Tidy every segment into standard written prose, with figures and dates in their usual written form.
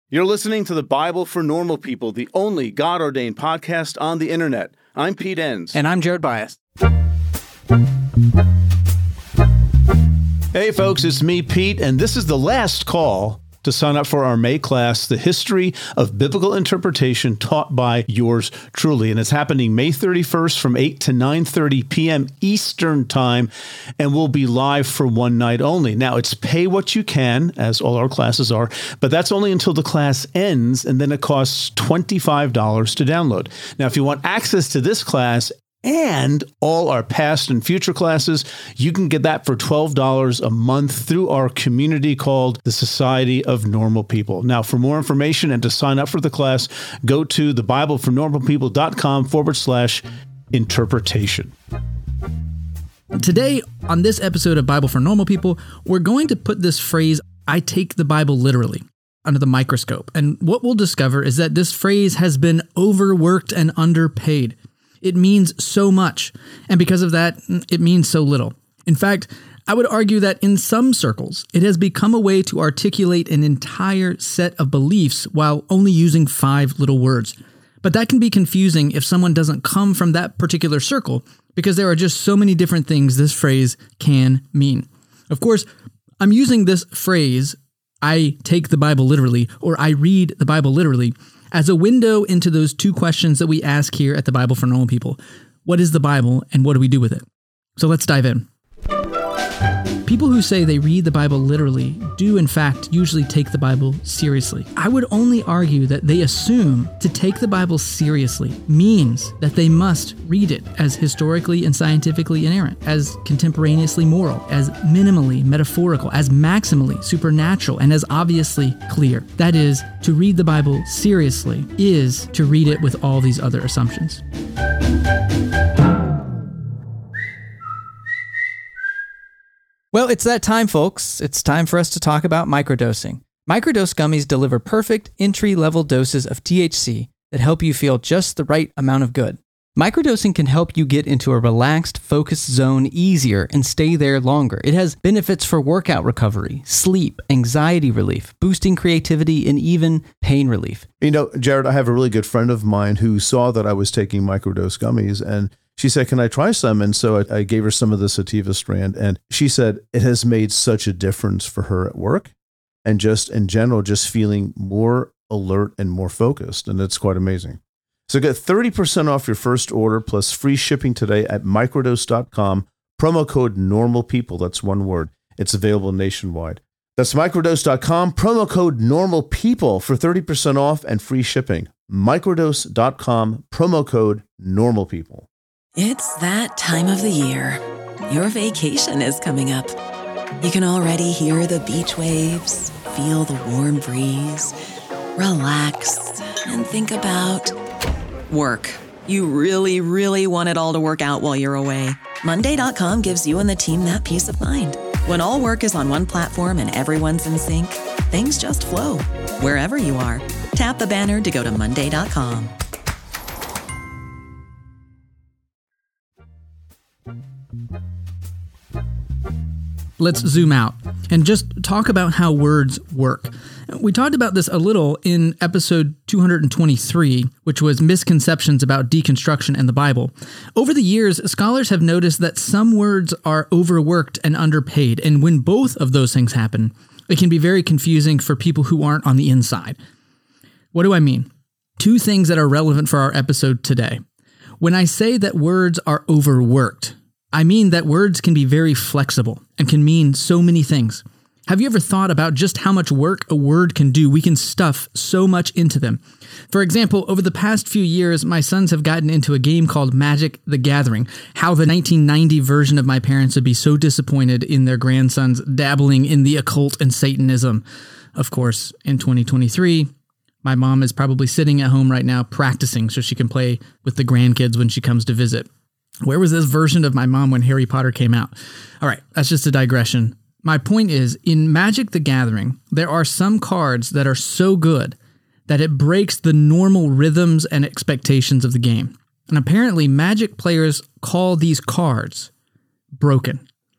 You're listening to the Bible for Normal People, the only God-ordained podcast on the internet. I'm Pete Enns. And I'm Jared Bias. Hey folks, it's me, Pete, and this is the last call to sign up for our May class, The History of Biblical Interpretation, taught by yours truly. And it's happening May 31st from 8 to 9:30 p.m. Eastern Time, and we'll be live for one night only. Now, it's pay what you can, as all our classes are, but that's only until the class ends, and then it costs $25 to download. Now, if you want access to this class and all our past and future classes, you can get that for $12 a month through our community called the Society of Normal People. Now, for more information and to sign up for the class, go to thebiblefornormalpeople.com/interpretation. Today, on this episode of Bible for Normal People, we're going to put this phrase, "I take the Bible literally," under the microscope. And what we'll discover is that this phrase has been overworked and underpaid. It means so much, and because of that, it means so little. In fact, I would argue that in some circles, it has become a way to articulate an entire set of beliefs while only using 5 little words. But that can be confusing if someone doesn't come from that particular circle, because there are just so many different things this phrase can mean. Of course, I'm using this phrase, "I take the Bible literally," or "I read the Bible literally," as a window into those 2 questions that we ask here at the Bible for Normal People. What is the Bible, and what do we do with it? So let's dive in. People who say they read the Bible literally do, in fact, usually take the Bible seriously. I would only argue that they assume to take the Bible seriously means that they must read it as historically and scientifically inerrant, as contemporaneously moral, as minimally metaphorical, as maximally supernatural, and as obviously clear. That is, to read the Bible seriously is to read it with all these other assumptions. Well, it's that time, folks. It's time for us to talk about microdosing. Microdose gummies deliver perfect entry-level doses of THC that help you feel just the right amount of good. Microdosing can help you get into a relaxed, focused zone easier and stay there longer. It has benefits for workout recovery, sleep, anxiety relief, boosting creativity, and even pain relief. You know, Jared, I have a really good friend of mine who saw that I was taking microdose gummies, and she said, "Can I try some?" And so I gave her some of the sativa strand, and she said it has made such a difference for her at work and just in general, just feeling more alert and more focused. And it's quite amazing. So get 30% off your first order plus free shipping today at microdose.com. Promo code NORMALPEOPLE. That's one word. It's available nationwide. That's microdose.com. Promo code NORMALPEOPLE for 30% off and free shipping. Microdose.com. Promo code NORMALPEOPLE. It's that time of the year. Your vacation is coming up. You can already hear the beach waves, feel the warm breeze, relax, and think about work. You really, really want it all to work out while you're away. Monday.com gives you and the team that peace of mind. When all work is on one platform and everyone's in sync, things just flow. Wherever you are, tap the banner to go to Monday.com. Let's zoom out and just talk about how words work. We talked about this a little in episode 223, which was misconceptions about deconstruction and the Bible. Over the years, scholars have noticed that some words are overworked and underpaid, and when both of those things happen, it can be very confusing for people who aren't on the inside. What do I mean? 2 things that are relevant for our episode today. When I say that words are overworked, I mean that words can be very flexible and can mean so many things. Have you ever thought about just how much work a word can do? We can stuff so much into them. For example, over the past few years, my sons have gotten into a game called Magic: The Gathering. How the 1990 version of my parents would be so disappointed in their grandsons dabbling in the occult and Satanism. Of course, in 2023, my mom is probably sitting at home right now practicing so she can play with the grandkids when she comes to visit. Where was this version of my mom when Harry Potter came out? All right, that's just a digression. My point is, in Magic: The Gathering, there are some cards that are so good that it breaks the normal rhythms and expectations of the game. And apparently, Magic players call these cards broken.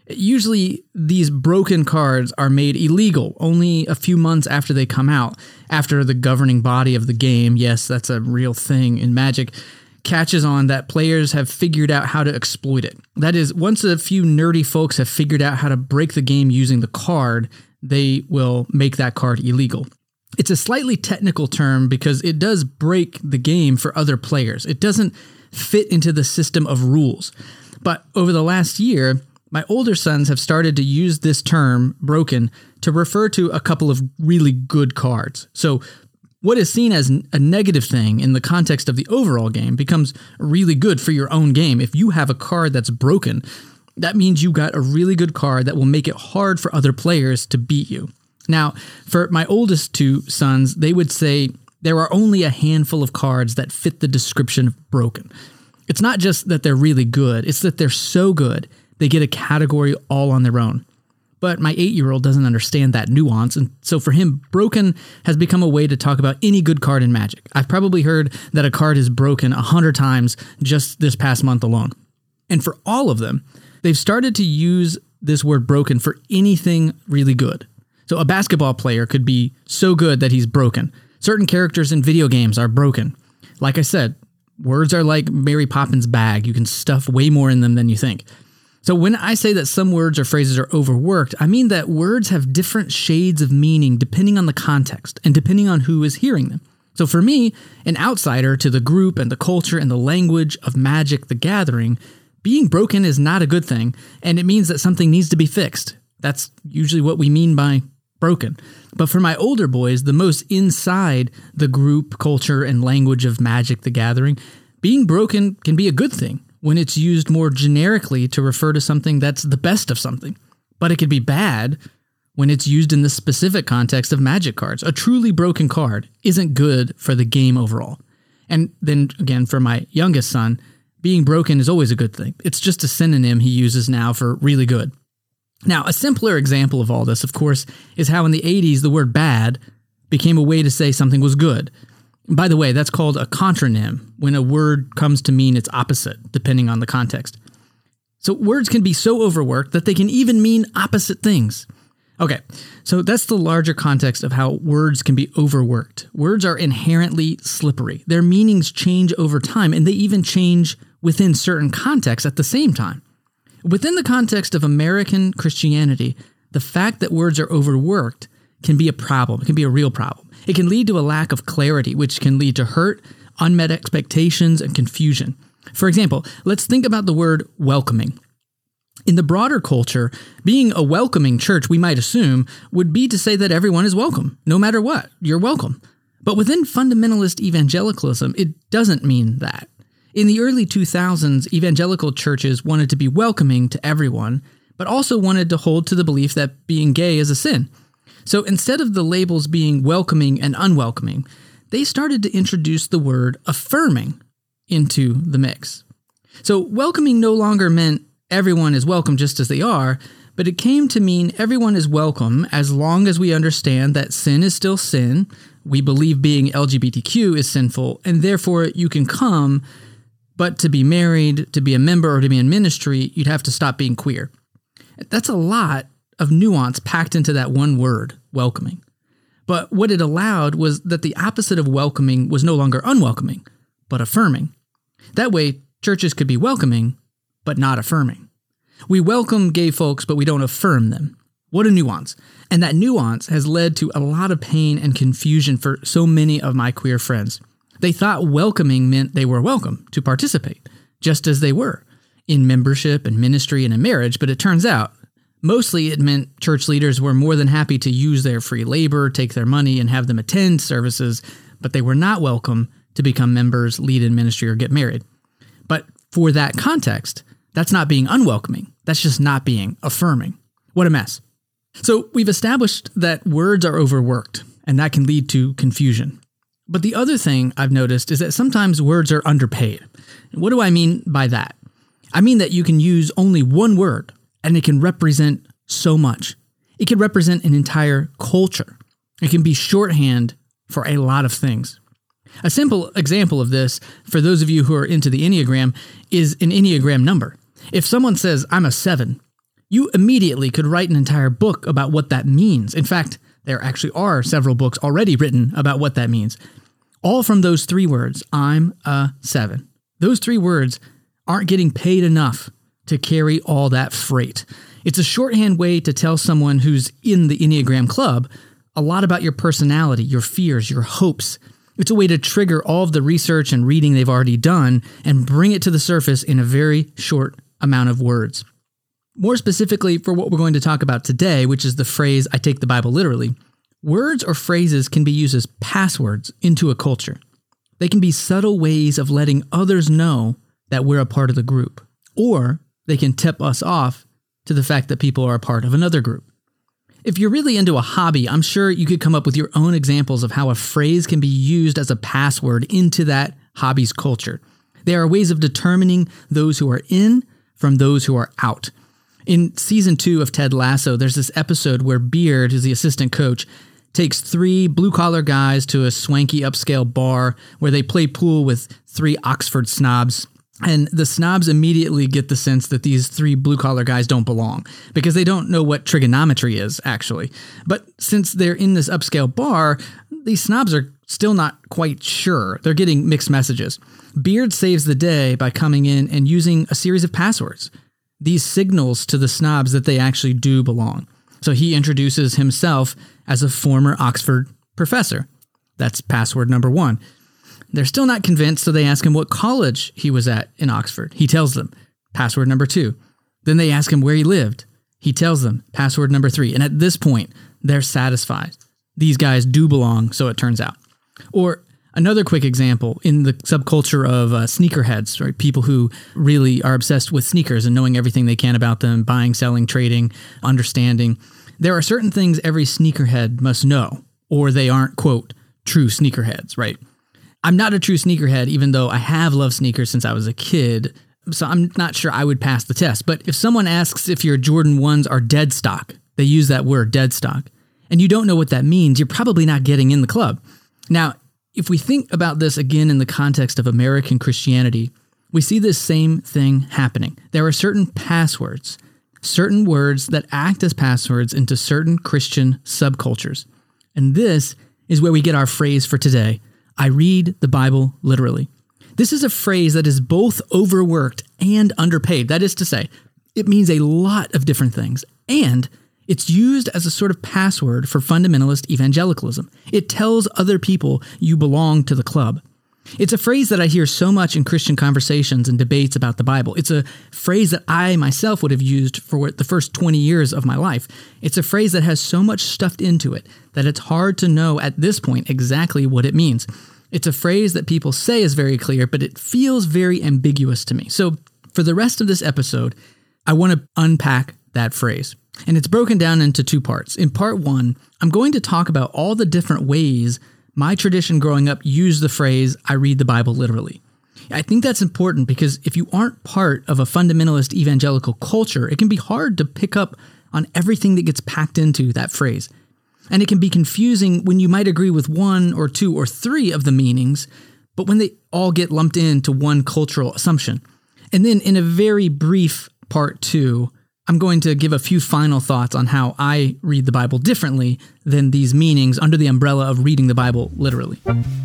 Usually, these broken cards are made illegal only a few months after they come out, after the governing body of the game, yes, that's a real thing in Magic, catches on that players have figured out how to exploit it. That is, once a few nerdy folks have figured out how to break the game using the card, they will make that card illegal. It's a slightly technical term because it does break the game for other players. It doesn't fit into the system of rules. But over the last year, my older sons have started to use this term, broken, to refer to a couple of really good cards. So what is seen as a negative thing in the context of the overall game becomes really good for your own game. If you have a card that's broken, that means you got a really good card that will make it hard for other players to beat you. Now, for my oldest two sons, they would say there are only a handful of cards that fit the description of broken. It's not just that they're really good, it's that they're so good they get a category all on their own. But my 8-year-old doesn't understand that nuance, and so for him, broken has become a way to talk about any good card in Magic. I've probably heard that a card is broken 100 times just this past month alone. And for all of them, they've started to use this word broken for anything really good. So a basketball player could be so good that he's broken. Certain characters in video games are broken. Like I said, words are like Mary Poppins' bag. You can stuff way more in them than you think. So when I say that some words or phrases are overworked, I mean that words have different shades of meaning depending on the context and depending on who is hearing them. So for me, an outsider to the group and the culture and the language of Magic the Gathering, being broken is not a good thing, and it means that something needs to be fixed. That's usually what we mean by broken. But for my older boys, the most inside the group, culture, and language of Magic the Gathering, being broken can be a good thing when it's used more generically to refer to something that's the best of something. But it could be bad when it's used in the specific context of Magic cards. A truly broken card isn't good for the game overall. And then again, for my youngest son, being broken is always a good thing. It's just a synonym he uses now for really good. Now, a simpler example of all this, of course, is how in the 80s the word bad became a way to say something was good. By the way, that's called a contronym, when a word comes to mean its opposite, depending on the context. So words can be so overworked that they can even mean opposite things. Okay, so that's the larger context of how words can be overworked. Words are inherently slippery. Their meanings change over time, and they even change within certain contexts at the same time. Within the context of American Christianity, the fact that words are overworked can be a problem. It can be a real problem. It can lead to a lack of clarity, which can lead to hurt, unmet expectations, and confusion. For example, let's think about the word welcoming. In the broader culture, being a welcoming church, we might assume, would be to say that everyone is welcome. No matter what, you're welcome. But within fundamentalist evangelicalism, it doesn't mean that. In the early 2000s, evangelical churches wanted to be welcoming to everyone, but also wanted to hold to the belief that being gay is a sin. So instead of the labels being welcoming and unwelcoming, they started to introduce the word affirming into the mix. So welcoming no longer meant everyone is welcome just as they are, but it came to mean everyone is welcome as long as we understand that sin is still sin, we believe being LGBTQ is sinful, and therefore you can come, but to be married, to be a member, or to be in ministry, you'd have to stop being queer. That's a lot of nuance packed into that one word, welcoming. But what it allowed was that the opposite of welcoming was no longer unwelcoming, but affirming. That way, churches could be welcoming, but not affirming. We welcome gay folks, but we don't affirm them. What a nuance. And that nuance has led to a lot of pain and confusion for so many of my queer friends. They thought welcoming meant they were welcome to participate, just as they were, in membership and ministry and in marriage, but it turns out mostly it meant church leaders were more than happy to use their free labor, take their money, and have them attend services, but they were not welcome to become members, lead in ministry, or get married. But for that context, that's not being unwelcoming. That's just not being affirming. What a mess. So we've established that words are overworked, and that can lead to confusion. But the other thing I've noticed is that sometimes words are underpaid. What do I mean by that? I mean that you can use only one word, and it can represent so much. It can represent an entire culture. It can be shorthand for a lot of things. A simple example of this, for those of you who are into the Enneagram, is an Enneagram number. If someone says, I'm a 7, You immediately could write an entire book about what that means. In fact, there actually are several books already written about what that means. All from those 3 words, I'm a 7. Those 3 words aren't getting paid enough to carry all that freight. It's a shorthand way to tell someone who's in the Enneagram Club a lot about your personality, your fears, your hopes. It's a way to trigger all of the research and reading they've already done and bring it to the surface in a very short amount of words. More specifically, for what we're going to talk about today, which is the phrase, I take the Bible literally, words or phrases can be used as passwords into a culture. They can be subtle ways of letting others know that we're a part of the group, or they can tip us off to the fact that people are a part of another group. If you're really into a hobby, I'm sure you could come up with your own examples of how a phrase can be used as a password into that hobby's culture. There are ways of determining those who are in from those who are out. In season 2 of Ted Lasso, there's this episode where Beard, who's the assistant coach, takes 3 blue-collar guys to a swanky upscale bar where they play pool with 3 Oxford snobs. And the snobs immediately get the sense that these 3 blue-collar guys don't belong because they don't know what trigonometry is, actually. But since they're in this upscale bar, these snobs are still not quite sure. They're getting mixed messages. Beard saves the day by coming in and using a series of passwords. These signals to the snobs that they actually do belong. So he introduces himself as a former Oxford professor. That's password number 1. They're still not convinced, so they ask him what college he was at in Oxford. He tells them, password number 2. Then they ask him where he lived. He tells them, password number 3. And at this point, they're satisfied. These guys do belong, so it turns out. Or another quick example, in the subculture of sneakerheads, right? People who really are obsessed with sneakers and knowing everything they can about them, buying, selling, trading, understanding. There are certain things every sneakerhead must know, or they aren't, quote, true sneakerheads, right? I'm not a true sneakerhead, even though I have loved sneakers since I was a kid, so I'm not sure I would pass the test. But if someone asks if your Jordan 1s are dead stock, they use that word, dead stock, and you don't know what that means, you're probably not getting in the club. Now, if we think about this again in the context of American Christianity, we see this same thing happening. There are certain passwords, certain words that act as passwords into certain Christian subcultures. And this is where we get our phrase for today, I read the Bible literally. This is a phrase that is both overworked and underpaid. That is to say, it means a lot of different things, and it's used as a sort of password for fundamentalist evangelicalism. It tells other people you belong to the club. It's a phrase that I hear so much in Christian conversations and debates about the Bible. It's a phrase that I myself would have used for the first 20 years of my life. It's a phrase that has so much stuffed into it that it's hard to know at this point exactly what it means. It's a phrase that people say is very clear, but it feels very ambiguous to me. So for the rest of this episode, I want to unpack that phrase. And it's broken down into 2 parts. In part 1, I'm going to talk about all the different ways my tradition growing up used the phrase, I read the Bible literally. I think that's important because if you aren't part of a fundamentalist evangelical culture, it can be hard to pick up on everything that gets packed into that phrase. And it can be confusing when you might agree with 1 or 2 or 3 of the meanings, but when they all get lumped into one cultural assumption. And then in a very brief part 2, I'm going to give a few final thoughts on how I read the Bible differently than these meanings under the umbrella of reading the Bible literally.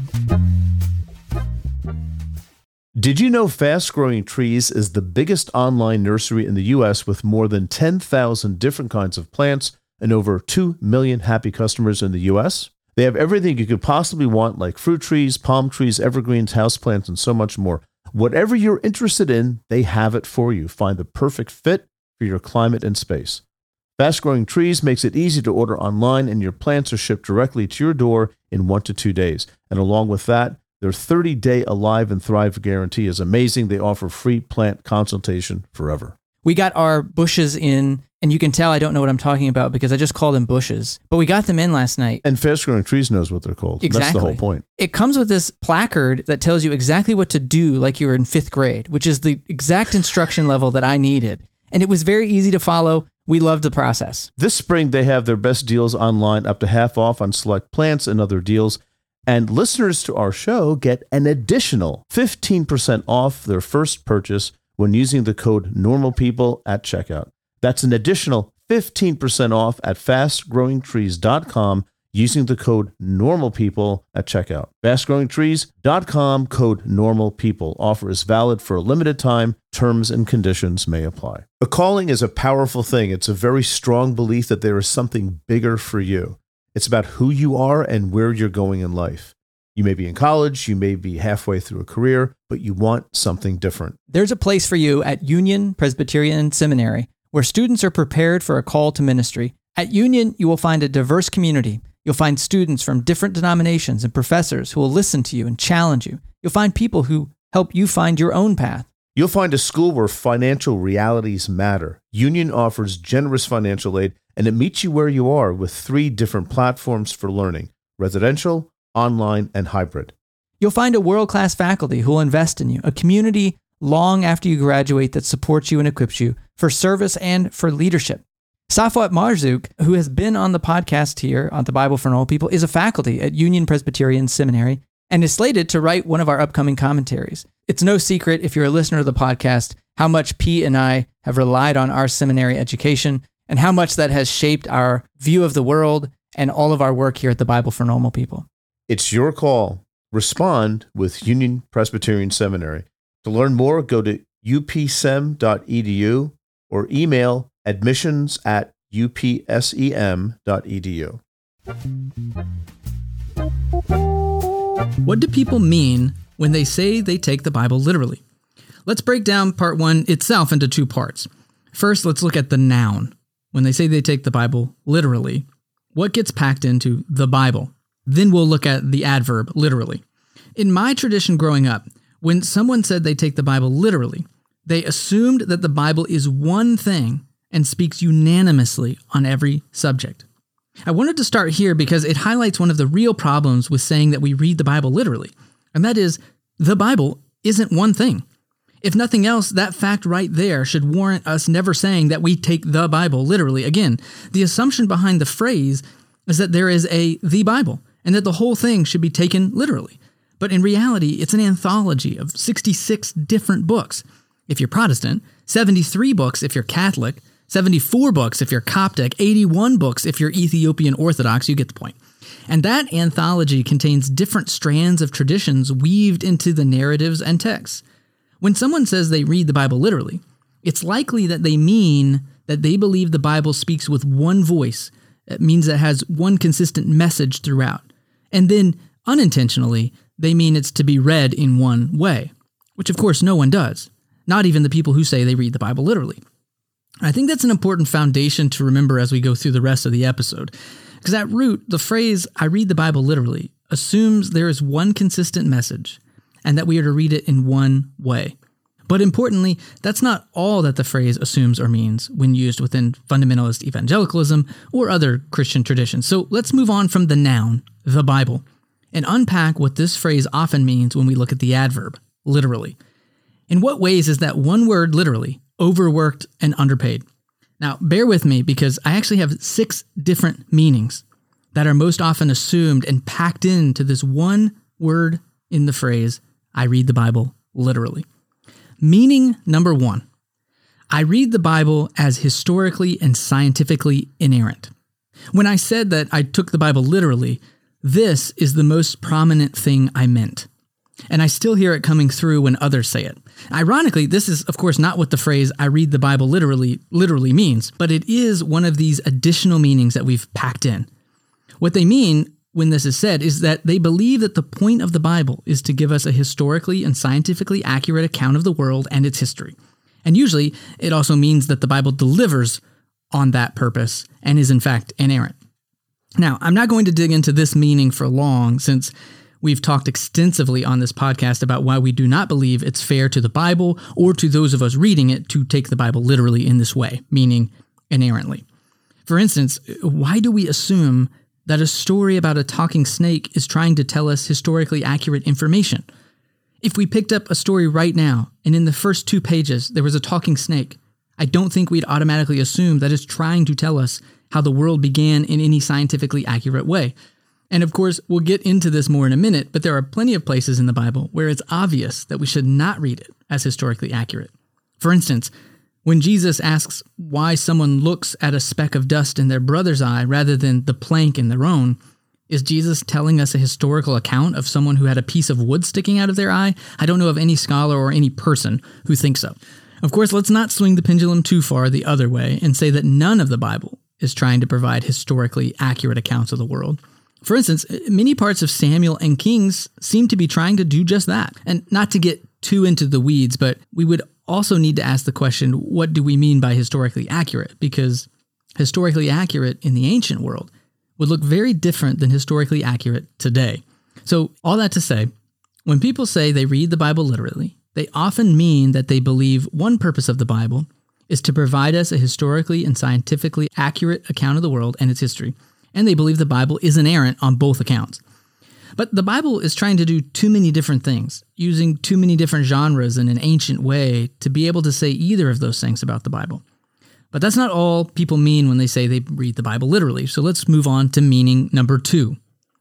Did you know Fast Growing Trees is the biggest online nursery in the U.S. with more than 10,000 different kinds of plants and over 2 million happy customers in the U.S.? They have everything you could possibly want, like fruit trees, palm trees, evergreens, houseplants, and so much more. Whatever you're interested in, they have it for you. Find the perfect fit for your climate and space. Fast Growing Trees makes it easy to order online, and your plants are shipped directly to your door in 1 to 2 days. And along with that, their 30-day Alive and Thrive guarantee is amazing. They offer free plant consultation forever. We got our bushes in, and you can tell I don't know what I'm talking about because I just called them bushes. But we got them in last night. And Fast Growing Trees knows what they're called. Exactly. That's the whole point. It comes with this placard that tells you exactly what to do like you were in 5th grade, which is the exact instruction level that I needed. And it was very easy to follow. We loved the process. This spring, they have their best deals online, up to half off on select plants and other deals. And listeners to our show get an additional 15% off their first purchase when using the code NORMALPEOPLE at checkout. That's an additional 15% off at fastgrowingtrees.com using the code NORMALPEOPLE at checkout. Fastgrowingtrees.com, code NORMALPEOPLE. Offer is valid for a limited time. Terms and conditions may apply. A calling is a powerful thing. It's a very strong belief that there is something bigger for you. It's about who you are and where you're going in life. You may be in college, you may be halfway through a career, but you want something different. There's a place for you at Union Presbyterian Seminary, where students are prepared for a call to ministry. At Union, you will find a diverse community. You'll find students from different denominations and professors who will listen to you and challenge you. You'll find people who help you find your own path. You'll find a school where financial realities matter. Union offers generous financial aid, and it meets you where you are with 3 different platforms for learning: residential, online, and hybrid. You'll find a world-class faculty who will invest in you, a community long after you graduate that supports you and equips you for service and for leadership. Safwat Marzouk, who has been on the podcast here on the Bible for Normal People, is a faculty at Union Presbyterian Seminary and is slated to write one of our upcoming commentaries. It's no secret, if you're a listener of the podcast, how much P and I have relied on our seminary education and how much that has shaped our view of the world and all of our work here at the Bible for Normal People. It's your call. Respond with Union Presbyterian Seminary. To learn more, go to upsem.edu or email admissions@upsem.edu. What do people mean when they say they take the Bible literally? Let's break down part 1 itself into 2 parts. First, let's look at the noun. When they say they take the Bible literally, what gets packed into the Bible? Then we'll look at the adverb literally. In my tradition growing up, when someone said they take the Bible literally, they assumed that the Bible is one thing and speaks unanimously on every subject. I wanted to start here because it highlights one of the real problems with saying that we read the Bible literally, and that is, the Bible isn't one thing. If nothing else, that fact right there should warrant us never saying that we take the Bible literally. Again, the assumption behind the phrase is that there is the Bible, and that the whole thing should be taken literally. But in reality, it's an anthology of 66 different books. If you're Protestant, 73 books if you're Catholic, 74 books if you're Coptic, 81 books if you're Ethiopian Orthodox, you get the point. And that anthology contains different strands of traditions weaved into the narratives and texts. When someone says they read the Bible literally, it's likely that they mean that they believe the Bible speaks with one voice. It means it has one consistent message throughout. And then, unintentionally, they mean it's to be read in one way, which of course no one does, not even the people who say they read the Bible literally. I think that's an important foundation to remember as we go through the rest of the episode, because at root, the phrase, I read the Bible literally, assumes there is one consistent message and that we are to read it in one way. But importantly, that's not all that the phrase assumes or means when used within fundamentalist evangelicalism or other Christian traditions. So let's move on from the noun, the Bible, and unpack what this phrase often means when we look at the adverb, literally. In what ways is that one word, literally, overworked and underpaid? Now, bear with me because I actually have 6 different meanings that are most often assumed and packed into this one word in the phrase, I read the Bible literally. Meaning number 1, I read the Bible as historically and scientifically inerrant. When I said that I took the Bible literally, this is the most prominent thing I meant. And I still hear it coming through when others say it. Ironically, this is, of course, not what the phrase, I read the Bible literally means, but it is one of these additional meanings that we've packed in. What they mean when this is said is that they believe that the point of the Bible is to give us a historically and scientifically accurate account of the world and its history. And usually, it also means that the Bible delivers on that purpose and is in fact inerrant. Now, I'm not going to dig into this meaning for long, since we've talked extensively on this podcast about why we do not believe it's fair to the Bible or to those of us reading it to take the Bible literally in this way, meaning inerrantly. For instance, why do we assume that a story about a talking snake is trying to tell us historically accurate information? If we picked up a story right now and in the first 2 pages there was a talking snake, I don't think we'd automatically assume that it's trying to tell us how the world began in any scientifically accurate way. And of course, we'll get into this more in a minute, but there are plenty of places in the Bible where it's obvious that we should not read it as historically accurate. For instance, When Jesus asks why someone looks at a speck of dust in their brother's eye rather than the plank in their own, is Jesus telling us a historical account of someone who had a piece of wood sticking out of their eye? I don't know of any scholar or any person who thinks so. Of course, let's not swing the pendulum too far the other way and say that none of the Bible is trying to provide historically accurate accounts of the world. For instance, many parts of Samuel and Kings seem to be trying to do just that. And not to get too into the weeds, but we would also need to ask the question, what do we mean by historically accurate? Because historically accurate in the ancient world would look very different than historically accurate today. So all that to say, when people say they read the Bible literally, they often mean that they believe one purpose of the Bible is to provide us a historically and scientifically accurate account of the world and its history, and they believe the Bible is inerrant on both accounts. But the Bible is trying to do too many different things, using too many different genres in an ancient way to be able to say either of those things about the Bible. But that's not all people mean when they say they read the Bible literally, so let's move on to meaning number 2.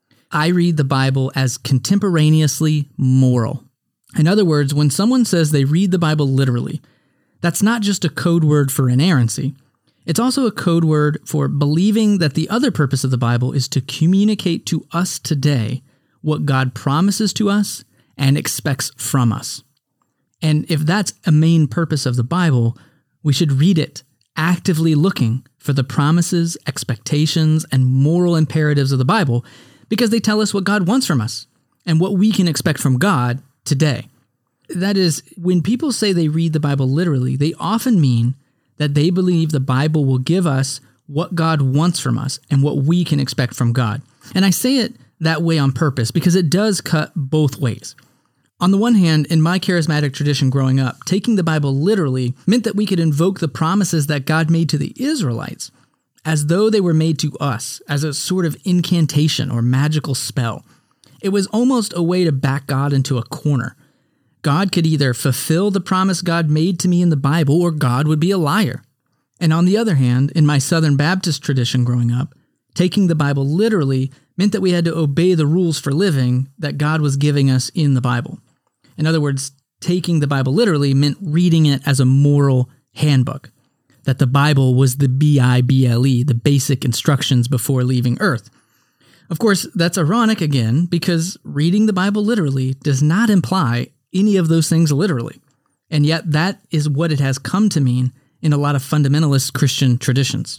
I read the Bible as contemporaneously moral. In other words, when someone says they read the Bible literally, that's not just a code word for inerrancy. It's also a code word for believing that the other purpose of the Bible is to communicate to us today what God promises to us and expects from us. And if that's a main purpose of the Bible, we should read it actively looking for the promises, expectations, and moral imperatives of the Bible because they tell us what God wants from us and what we can expect from God today. That is, when people say they read the Bible literally, they often mean that they believe the Bible will give us what God wants from us and what we can expect from God. And I say it that way on purpose because it does cut both ways. On the one hand, in my charismatic tradition growing up, taking the Bible literally meant that we could invoke the promises that God made to the Israelites as though they were made to us, as a sort of incantation or magical spell. It was almost a way to back God into a corner. God could either fulfill the promise God made to me in the Bible, or God would be a liar. And on the other hand, in my Southern Baptist tradition growing up, taking the Bible literally meant that we had to obey the rules for living that God was giving us in the Bible. In other words, taking the Bible literally meant reading it as a moral handbook, that the Bible was the Bible, the basic instructions before leaving Earth. Of course, that's ironic again, because reading the Bible literally does not imply any of those things literally. And yet that is what it has come to mean in a lot of fundamentalist Christian traditions.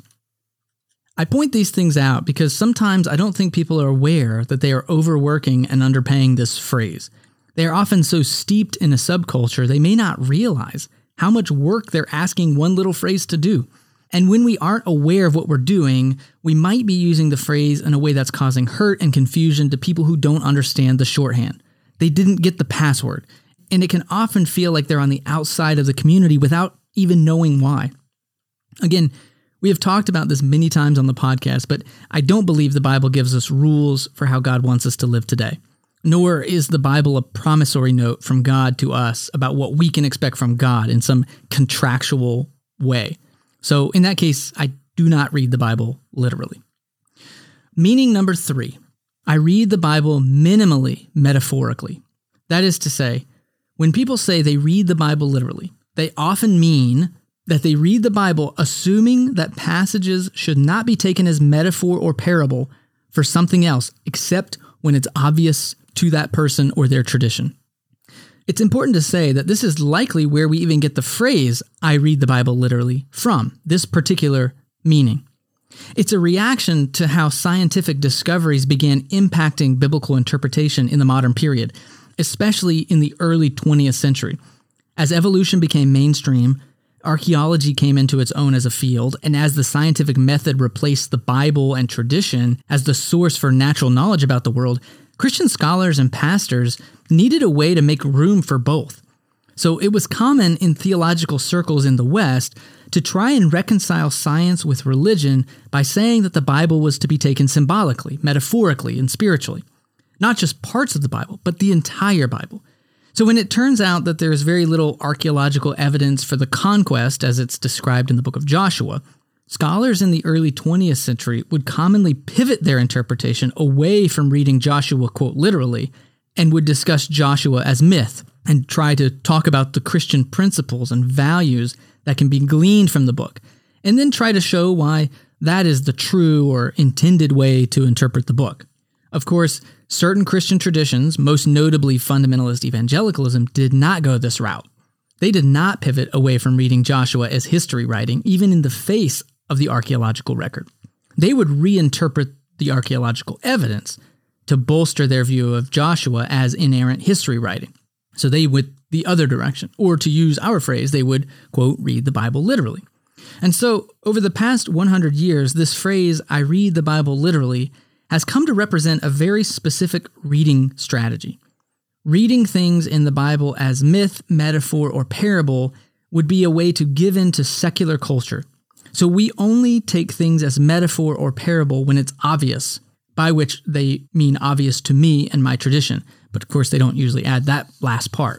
I point these things out because sometimes I don't think people are aware that they are overworking and underpaying this phrase. They are often so steeped in a subculture they may not realize how much work they're asking one little phrase to do. And when we aren't aware of what we're doing, we might be using the phrase in a way that's causing hurt and confusion to people who don't understand the shorthand. They didn't get the password, and it can often feel like they're on the outside of the community without even knowing why. Again, we have talked about this many times on the podcast, but I don't believe the Bible gives us rules for how God wants us to live today. Nor is the Bible a promissory note from God to us about what we can expect from God in some contractual way. So in that case, I do not read the Bible literally. Meaning number 3, I read the Bible minimally metaphorically. That is to say, when people say they read the Bible literally, they often mean that they read the Bible assuming that passages should not be taken as metaphor or parable for something else except when it's obvious to that person or their tradition. It's important to say that this is likely where we even get the phrase, I read the Bible literally, from, this particular meaning. It's a reaction to how scientific discoveries began impacting biblical interpretation in the modern period, especially in the early 20th century. As evolution became mainstream, archaeology came into its own as a field, and as the scientific method replaced the Bible and tradition as the source for natural knowledge about the world, Christian scholars and pastors needed a way to make room for both. So it was common in theological circles in the West to try and reconcile science with religion by saying that the Bible was to be taken symbolically, metaphorically, and spiritually. Not just parts of the Bible, but the entire Bible. So when it turns out that there is very little archaeological evidence for the conquest as it's described in the book of Joshua, scholars in the early 20th century would commonly pivot their interpretation away from reading Joshua, quote, literally, and would discuss Joshua as myth and try to talk about the Christian principles and values that can be gleaned from the book, and then try to show why that is the true or intended way to interpret the book. Of course, certain Christian traditions, most notably fundamentalist evangelicalism, did not go this route. They did not pivot away from reading Joshua as history writing, even in the face of the archaeological record. They would reinterpret the archaeological evidence to bolster their view of Joshua as inerrant history writing. So they went the other direction, or to use our phrase, they would, quote, read the Bible literally. And so over the past 100 years, this phrase, I read the Bible literally, has come to represent a very specific reading strategy. Reading things in the Bible as myth, metaphor, or parable would be a way to give in to secular culture. So we only take things as metaphor or parable when it's obvious, by which they mean obvious to me and my tradition. But of course, they don't usually add that last part.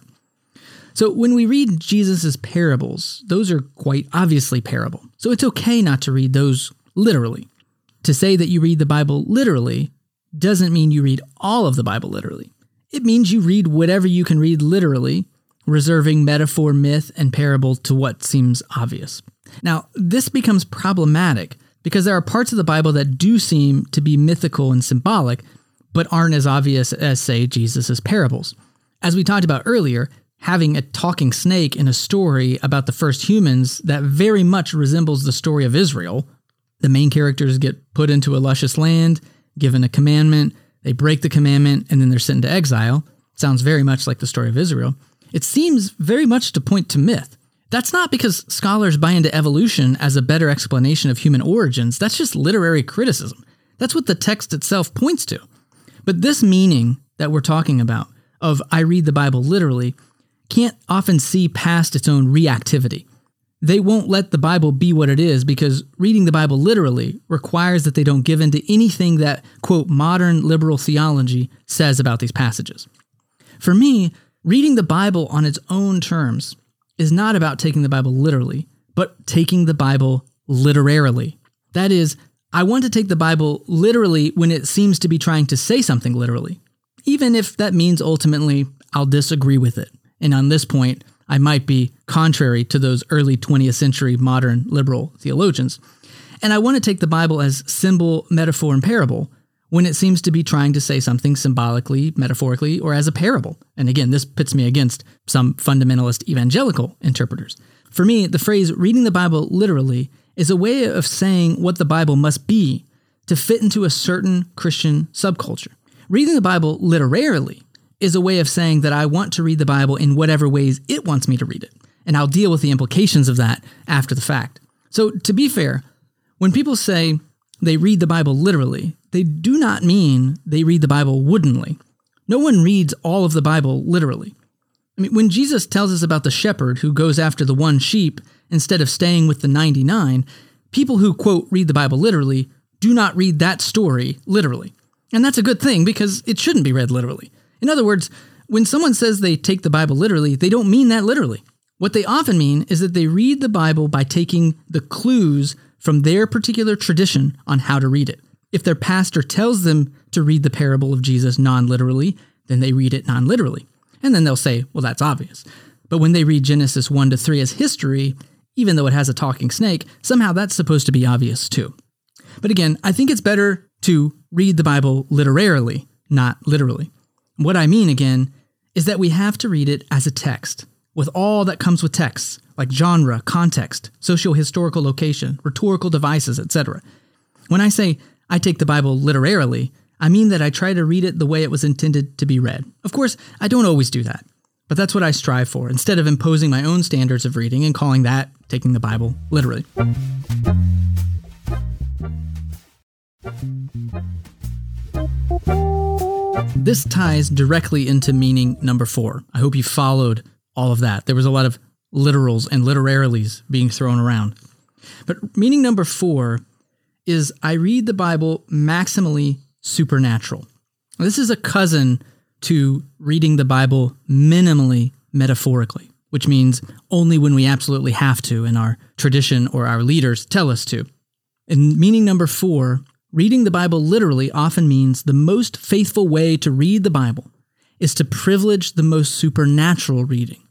So when we read Jesus' parables, those are quite obviously parable. So it's okay not to read those literally. To say that you read the Bible literally doesn't mean you read all of the Bible literally. It means you read whatever you can read literally, reserving metaphor, myth, and parable to what seems obvious. Now, this becomes problematic because there are parts of the Bible that do seem to be mythical and symbolic, but aren't as obvious as, say, Jesus' parables. As we talked about earlier, having a talking snake in a story about the first humans that very much resembles the story of Israel. The main characters get put into a luscious land, given a commandment, they break the commandment, and then they're sent into exile. Sounds very much like the story of Israel. It seems very much to point to myth. That's not because scholars buy into evolution as a better explanation of human origins. That's just literary criticism. That's what the text itself points to. But this meaning that we're talking about, of I read the Bible literally, can't often see past its own reactivity. They won't let the Bible be what it is because reading the Bible literally requires that they don't give in to anything that, quote, modern liberal theology says about these passages. For me, reading the Bible on its own terms is not about taking the Bible literally, but taking the Bible literarily. That is, I want to take the Bible literally when it seems to be trying to say something literally, even if that means ultimately I'll disagree with it. And on this point, I might be contrary to those early 20th century modern liberal theologians. And I want to take the Bible as symbol, metaphor, and parable when it seems to be trying to say something symbolically, metaphorically, or as a parable. And again, this pits me against some fundamentalist evangelical interpreters. For me, the phrase reading the Bible literally is a way of saying what the Bible must be to fit into a certain Christian subculture. Reading the Bible literarily is a way of saying that I want to read the Bible in whatever ways it wants me to read it. And I'll deal with the implications of that after the fact. So to be fair, when people say they read the Bible literally, they do not mean they read the Bible woodenly. No one reads all of the Bible literally. I mean, when Jesus tells us about the shepherd who goes after the one sheep instead of staying with the 99, people who, quote, read the Bible literally do not read that story literally. And that's a good thing because it shouldn't be read literally. In other words, when someone says they take the Bible literally, they don't mean that literally. What they often mean is that they read the Bible by taking the clues from their particular tradition on how to read it. If their pastor tells them to read the parable of Jesus non-literally, then they read it non-literally. And then they'll say, well, that's obvious. But when they read Genesis 1-3 as history, even though it has a talking snake, somehow that's supposed to be obvious too. But again, I think it's better to read the Bible literarily, not literally. What I mean, again, is that we have to read it as a text, with all that comes with texts, like genre, context, socio-historical location, rhetorical devices, etc. When I say I take the Bible literarily, I mean that I try to read it the way it was intended to be read. Of course, I don't always do that, but that's what I strive for, instead of imposing my own standards of reading and calling that taking the Bible literally. This ties directly into meaning number 4. I hope you followed all of that. There was a lot of literals and literarities being thrown around. But meaning number 4 is I read the Bible maximally supernatural. This is a cousin to reading the Bible minimally metaphorically, which means only when we absolutely have to and our tradition or our leaders tell us to. And meaning number 4, reading the Bible literally often means the most faithful way to read the Bible is to privilege the most supernatural reading.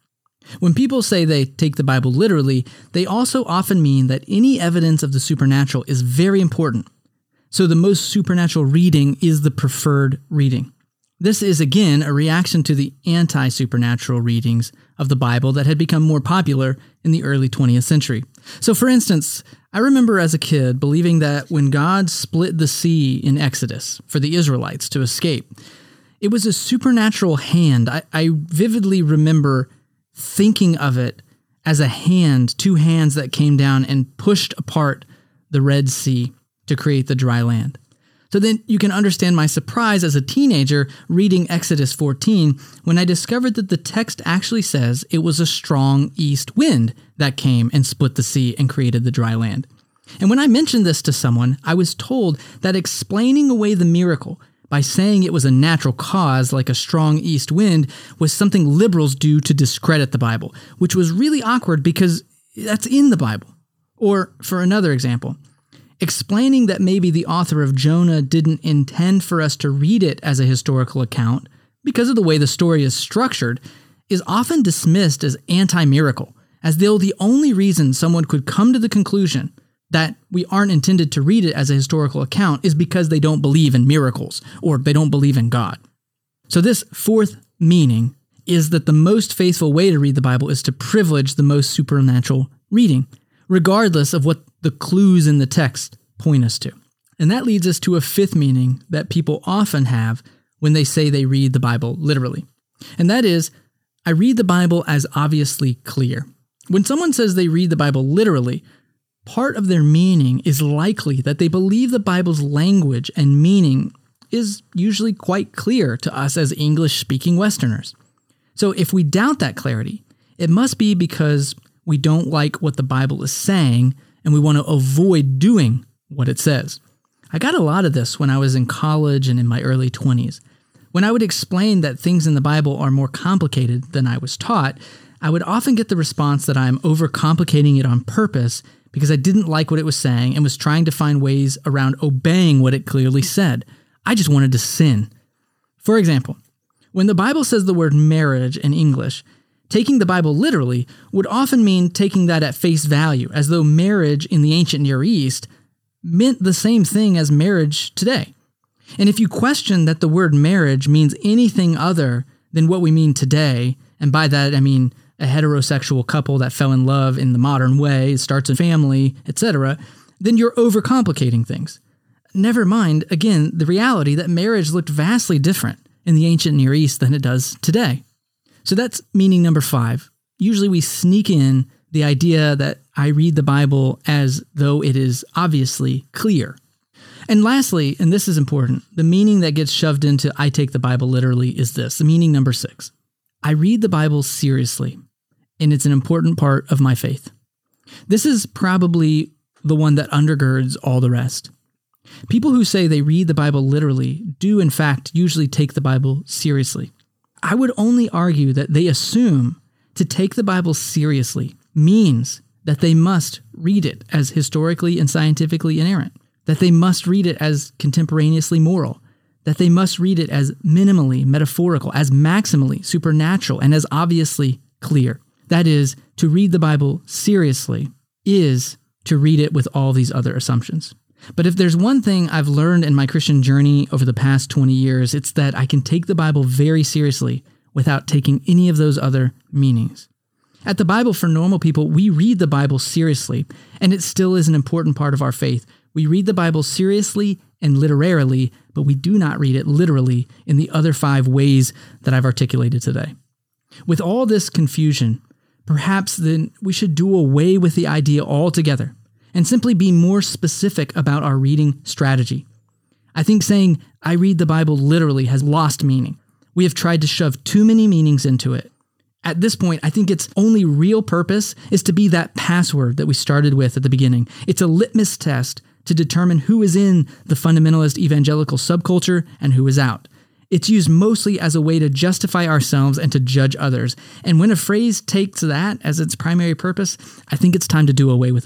When people say they take the Bible literally, they also often mean that any evidence of the supernatural is very important. So the most supernatural reading is the preferred reading. This is, again, a reaction to the anti-supernatural readings of the Bible that had become more popular in the early 20th century. So, for instance, I remember as a kid believing that when God split the sea in Exodus for the Israelites to escape, it was a supernatural hand. I vividly remember thinking of it as a hand, two hands that came down and pushed apart the Red Sea to create the dry land. So then you can understand my surprise as a teenager reading Exodus 14 when I discovered that the text actually says it was a strong east wind that came and split the sea and created the dry land. And when I mentioned this to someone, I was told that explaining away the miracle by saying it was a natural cause like a strong east wind was something liberals do to discredit the Bible, which was really awkward because that's in the Bible. Or for another example, explaining that maybe the author of Jonah didn't intend for us to read it as a historical account because of the way the story is structured is often dismissed as anti-miracle, as though the only reason someone could come to the conclusion that we aren't intended to read it as a historical account is because they don't believe in miracles or they don't believe in God. So this fourth meaning is that the most faithful way to read the Bible is to privilege the most supernatural reading, regardless of what the clues in the text point us to. And that leads us to a fifth meaning that people often have when they say they read the Bible literally. And that is, I read the Bible as obviously clear. When someone says they read the Bible literally, part of their meaning is likely that they believe the Bible's language and meaning is usually quite clear to us as English-speaking Westerners. So if we doubt that clarity, it must be because we don't like what the Bible is saying and we want to avoid doing what it says. I got a lot of this when I was in college and in my early 20s. When I would explain that things in the Bible are more complicated than I was taught, I would often get the response that I'm overcomplicating it on purpose because I didn't like what it was saying and was trying to find ways around obeying what it clearly said. I just wanted to sin. For example, when the Bible says the word marriage in English, taking the Bible literally would often mean taking that at face value, as though marriage in the ancient Near East meant the same thing as marriage today. And if you question that the word marriage means anything other than what we mean today, and by that I mean a heterosexual couple that fell in love in the modern way, starts a family, etc., then you're overcomplicating things. Never mind, again, the reality that marriage looked vastly different in the ancient Near East than it does today. So that's meaning number 5. Usually we sneak in the idea that I read the Bible as though it is obviously clear. And lastly, and this is important, the meaning that gets shoved into I take the Bible literally is this, the meaning number 6. I read the Bible seriously, and it's an important part of my faith. This is probably the one that undergirds all the rest. People who say they read the Bible literally do in fact usually take the Bible seriously. I would only argue that they assume to take the Bible seriously means that they must read it as historically and scientifically inerrant, that they must read it as contemporaneously moral, that they must read it as minimally metaphorical, as maximally supernatural, and as obviously clear. That is, to read the Bible seriously is to read it with all these other assumptions. But if there's one thing I've learned in my Christian journey over the past 20 years, it's that I can take the Bible very seriously without taking any of those other meanings. At the Bible for Normal People, we read the Bible seriously, and it still is an important part of our faith. We read the Bible seriously and literarily, but we do not read it literally in the other 5 ways that I've articulated today. With all this confusion, perhaps then we should do away with the idea altogether and simply be more specific about our reading strategy. I think saying, I read the Bible literally has lost meaning. We have tried to shove too many meanings into it. At this point, I think its only real purpose is to be that password that we started with at the beginning. It's a litmus test to determine who is in the fundamentalist evangelical subculture and who is out. It's used mostly as a way to justify ourselves and to judge others. And when a phrase takes that as its primary purpose, I think it's time to do away with it.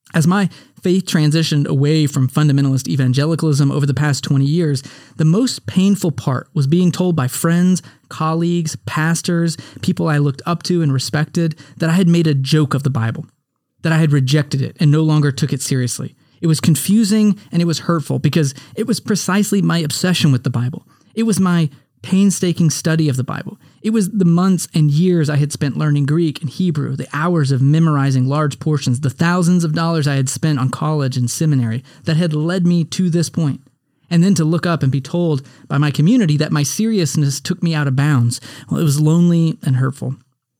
As my faith transitioned away from fundamentalist evangelicalism over the past 20 years, the most painful part was being told by friends, colleagues, pastors, people I looked up to and respected, that I had made a joke of the Bible, that I had rejected it and no longer took it seriously. It was confusing and it was hurtful because it was precisely my obsession with the Bible. It was my painstaking study of the Bible. It was the months and years I had spent learning Greek and Hebrew, the hours of memorizing large portions, the thousands of dollars I had spent on college and seminary that had led me to this point. And then to look up and be told by my community that my seriousness took me out of bounds. Well, it was lonely and hurtful.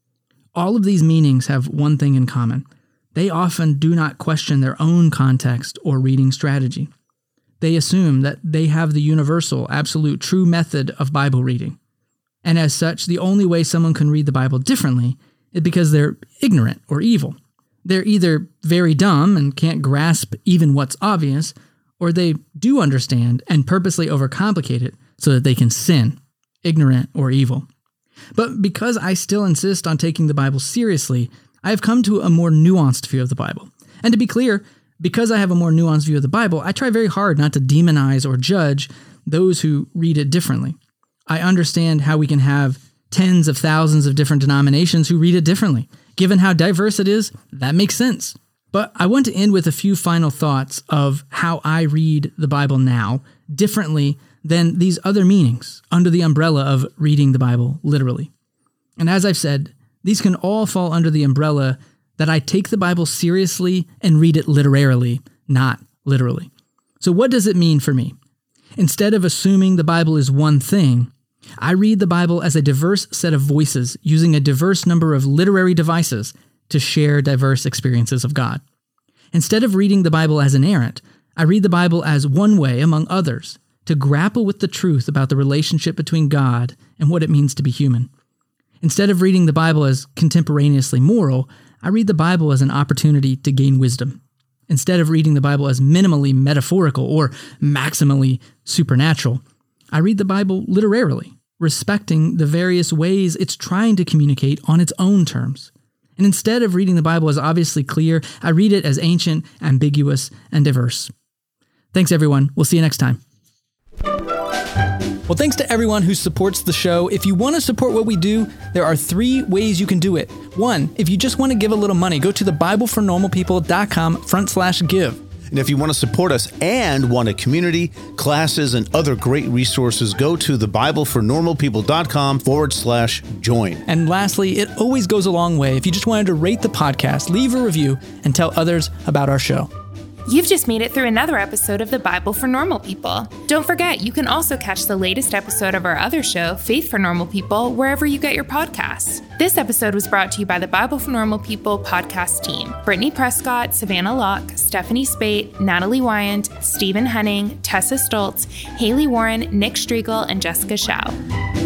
All of these meanings have one thing in common. They often do not question their own context or reading strategy. They assume that they have the universal, absolute, true method of Bible reading. And as such, the only way someone can read the Bible differently is because they're ignorant or evil. They're either very dumb and can't grasp even what's obvious, or they do understand and purposely overcomplicate it so that they can sin, ignorant or evil. But because I still insist on taking the Bible seriously, I have come to a more nuanced view of the Bible. And to be clear, because I have a more nuanced view of the Bible, I try very hard not to demonize or judge those who read it differently. I understand how we can have tens of thousands of different denominations who read it differently. Given how diverse it is, that makes sense. But I want to end with a few final thoughts of how I read the Bible now differently than these other meanings under the umbrella of reading the Bible literally. And as I've said, these can all fall under the umbrella that I take the Bible seriously and read it literarily, not literally. So what does it mean for me? Instead of assuming the Bible is one thing, I read the Bible as a diverse set of voices using a diverse number of literary devices to share diverse experiences of God. Instead of reading the Bible as inerrant, I read the Bible as one way among others to grapple with the truth about the relationship between God and what it means to be human. Instead of reading the Bible as contemporaneously moral, I read the Bible as an opportunity to gain wisdom. Instead of reading the Bible as minimally metaphorical or maximally supernatural, I read the Bible literarily, respecting the various ways it's trying to communicate on its own terms. And instead of reading the Bible as obviously clear, I read it as ancient, ambiguous, and diverse. Thanks, everyone. We'll see you next time. Well, thanks to everyone who supports the show. If you want to support what we do, there are 3 ways you can do it. 1, if you just want to give a little money, go to thebiblefornormalpeople.com/give. And if you want to support us and want a community, classes, and other great resources, go to thebiblefornormalpeople.com/join. And lastly, it always goes a long way if you just wanted to rate the podcast, leave a review, and tell others about our show. You've just made it through another episode of The Bible for Normal People. Don't forget, you can also catch the latest episode of our other show, Faith for Normal People, wherever you get your podcasts. This episode was brought to you by the Bible for Normal People podcast team. Brittany Prescott, Savannah Locke, Stephanie Spate, Natalie Wyant, Stephen Henning, Tessa Stoltz, Haley Warren, Nick Striegel, and Jessica Schau.